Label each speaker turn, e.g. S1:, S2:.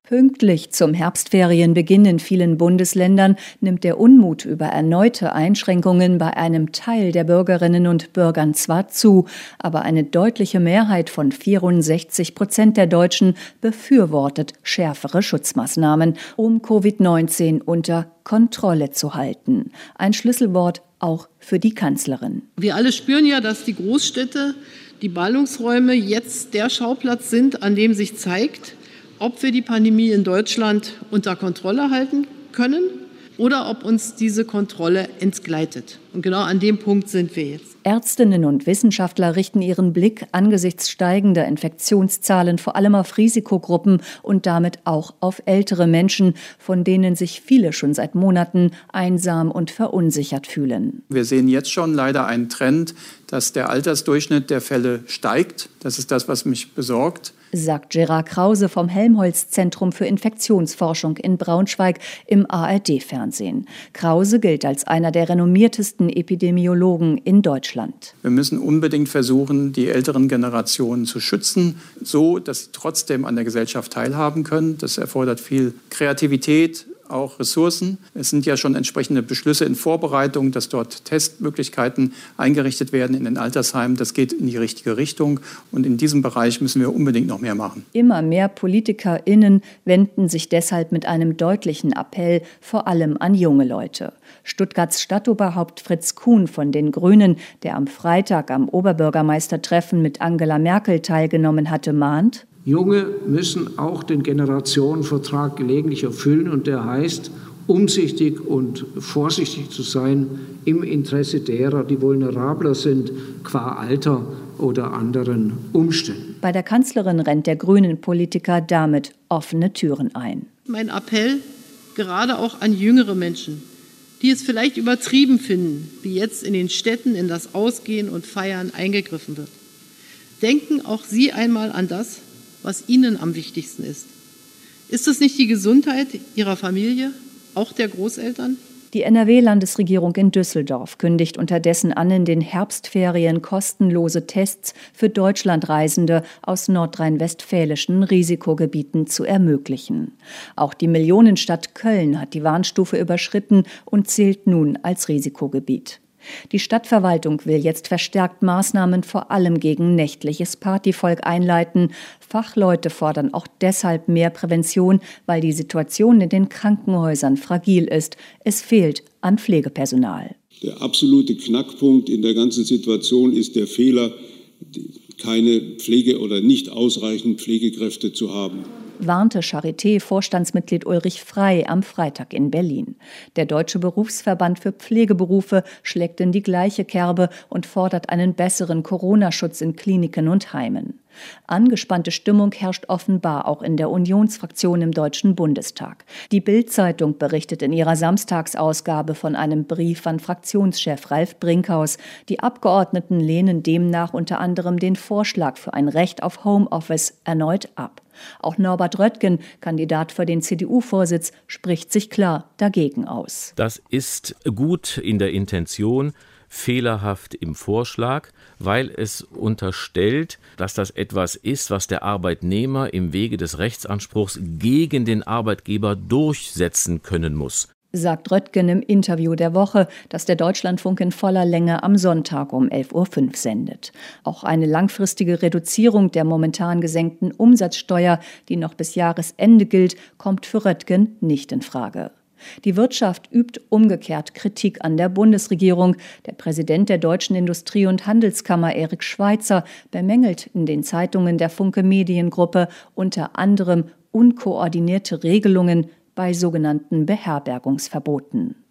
S1: Pünktlich zum Herbstferienbeginn in vielen Bundesländern nimmt der Unmut über erneute Einschränkungen bei einem Teil der Bürgerinnen und Bürgern zwar zu, aber eine deutliche Mehrheit von 64% der Deutschen befürwortet schärfere Schutzmaßnahmen, um Covid-19 unter Kontrolle zu halten. Ein Schlüsselwort auch für die Kanzlerin.
S2: Wir alle spüren ja, dass die Großstädte, die Ballungsräume jetzt der Schauplatz sind, an dem sich zeigt, ob wir die Pandemie in Deutschland unter Kontrolle halten können oder ob uns diese Kontrolle entgleitet. Und genau an dem Punkt sind wir jetzt.
S1: Ärztinnen und Wissenschaftler richten ihren Blick angesichts steigender Infektionszahlen vor allem auf Risikogruppen und damit auch auf ältere Menschen, von denen sich viele schon seit Monaten einsam und verunsichert fühlen.
S3: Wir sehen jetzt schon leider einen Trend, dass der Altersdurchschnitt der Fälle steigt. Das ist das, was mich besorgt,
S1: sagt Gerard Krause vom Helmholtz-Zentrum für Infektionsforschung in Braunschweig im ARD-Fernsehen. Krause gilt als einer der renommiertesten Epidemiologen in Deutschland.
S3: Wir müssen unbedingt versuchen, die älteren Generationen zu schützen, so dass sie trotzdem an der Gesellschaft teilhaben können. Das erfordert viel Kreativität, auch Ressourcen. Es sind ja schon entsprechende Beschlüsse in Vorbereitung, dass dort Testmöglichkeiten eingerichtet werden in den Altersheimen. Das geht in die richtige Richtung und in diesem Bereich müssen wir unbedingt noch mehr machen.
S1: Immer mehr PolitikerInnen wenden sich deshalb mit einem deutlichen Appell vor allem an junge Leute. Stuttgarts Stadtoberhaupt Fritz Kuhn von den Grünen, der am Freitag am Oberbürgermeistertreffen mit Angela Merkel teilgenommen hatte, mahnt:
S4: Junge müssen auch den Generationenvertrag gelegentlich erfüllen und der heißt, umsichtig und vorsichtig zu sein im Interesse derer, die vulnerabler sind, qua Alter oder anderen Umständen.
S1: Bei der Kanzlerin rennt der Grünen-Politiker damit offene Türen ein.
S2: Mein Appell gerade auch an jüngere Menschen, die es vielleicht übertrieben finden, wie jetzt in den Städten in das Ausgehen und Feiern eingegriffen wird. Denken auch Sie einmal an das, was Ihnen am wichtigsten ist. Ist es nicht die Gesundheit Ihrer Familie, auch der Großeltern?
S1: Die NRW-Landesregierung in Düsseldorf kündigt unterdessen an, in den Herbstferien kostenlose Tests für Deutschlandreisende aus nordrhein-westfälischen Risikogebieten zu ermöglichen. Auch die Millionenstadt Köln hat die Warnstufe überschritten und zählt nun als Risikogebiet. Die Stadtverwaltung will jetzt verstärkt Maßnahmen vor allem gegen nächtliches Partyvolk einleiten. Fachleute fordern auch deshalb mehr Prävention, weil die Situation in den Krankenhäusern fragil ist. Es fehlt an Pflegepersonal.
S5: Der absolute Knackpunkt in der ganzen Situation ist der Fehler, keine Pflege oder nicht ausreichend Pflegekräfte zu haben,
S1: warnte Charité-Vorstandsmitglied Ulrich Frey am Freitag in Berlin. Der Deutsche Berufsverband für Pflegeberufe schlägt in die gleiche Kerbe und fordert einen besseren Corona-Schutz in Kliniken und Heimen. Angespannte Stimmung herrscht offenbar auch in der Unionsfraktion im Deutschen Bundestag. Die Bild-Zeitung berichtet in ihrer Samstagsausgabe von einem Brief an Fraktionschef Ralf Brinkhaus. Die Abgeordneten lehnen demnach unter anderem den Vorschlag für ein Recht auf Homeoffice erneut ab. Auch Norbert Röttgen, Kandidat für den CDU-Vorsitz, spricht sich klar dagegen aus.
S6: Das ist gut in der Intention, fehlerhaft im Vorschlag, weil es unterstellt, dass das etwas ist, was der Arbeitnehmer im Wege des Rechtsanspruchs gegen den Arbeitgeber durchsetzen können muss,
S1: sagt Röttgen im Interview der Woche, das der Deutschlandfunk in voller Länge am Sonntag um 11.05 Uhr sendet. Auch eine langfristige Reduzierung der momentan gesenkten Umsatzsteuer, die noch bis Jahresende gilt, kommt für Röttgen nicht in Frage. Die Wirtschaft übt umgekehrt Kritik an der Bundesregierung. Der Präsident der Deutschen Industrie- und Handelskammer, Erik Schweitzer, bemängelt in den Zeitungen der Funke Mediengruppe unter anderem unkoordinierte Regelungen bei sogenannten Beherbergungsverboten.